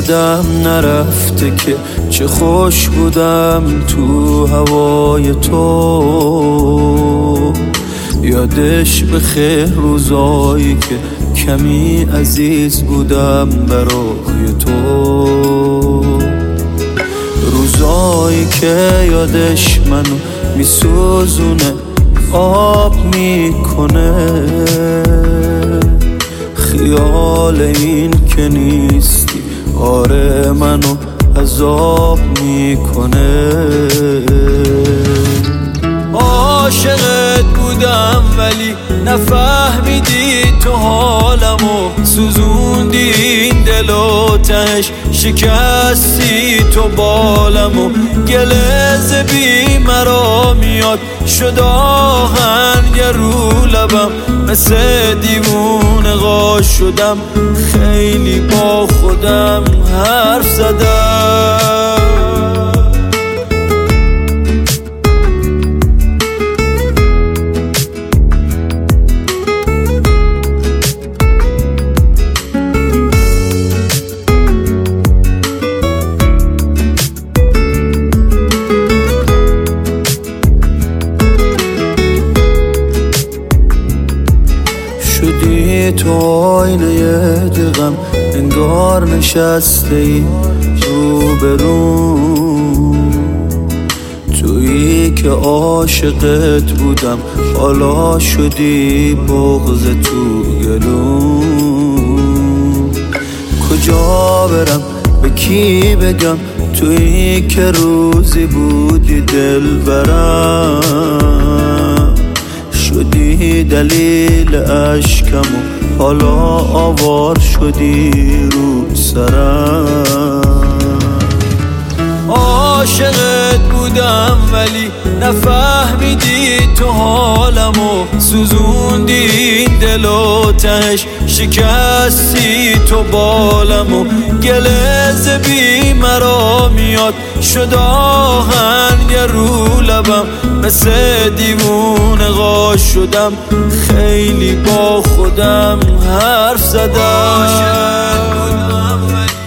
یادم نرفته که چه خوش بودم تو هوای تو. یادش به خیر روزایی که کمی عزیز بودم برای تو. روزایی که یادش منو میسوزونه، آب میکنه. خیال این که نیستی آره منو عذاب میکنه. عاشقت بودم ولی نفهمیدی تو حالمو، سوزوندی این دل و تهش شکستی تو بالمو. گلز بی مرا میاد شد آهنگ رو لبم، مثل دیوونه قاش شدم، خیلی با خودم حرف زدم. شدی تو آینه دقم، انگار نشسته ای روبروم. تویی که عاشقت بودم، حالا شدی بغض تو گلوم. کجا برم به کی بگم تویی که روزی بودی دلبرم. شدی دلیل اشکم و حالا آوار شدی رو سرم. عاشقت بودم ولی نفهمیدی تو حالمو، سوزوندی این دل و تهش شکستی تو بالمو. گلز بی مرا میاد شد آهنگ رو لبم، مثل دیوونه قاش شدم، خیلی با خودم حرف زدم.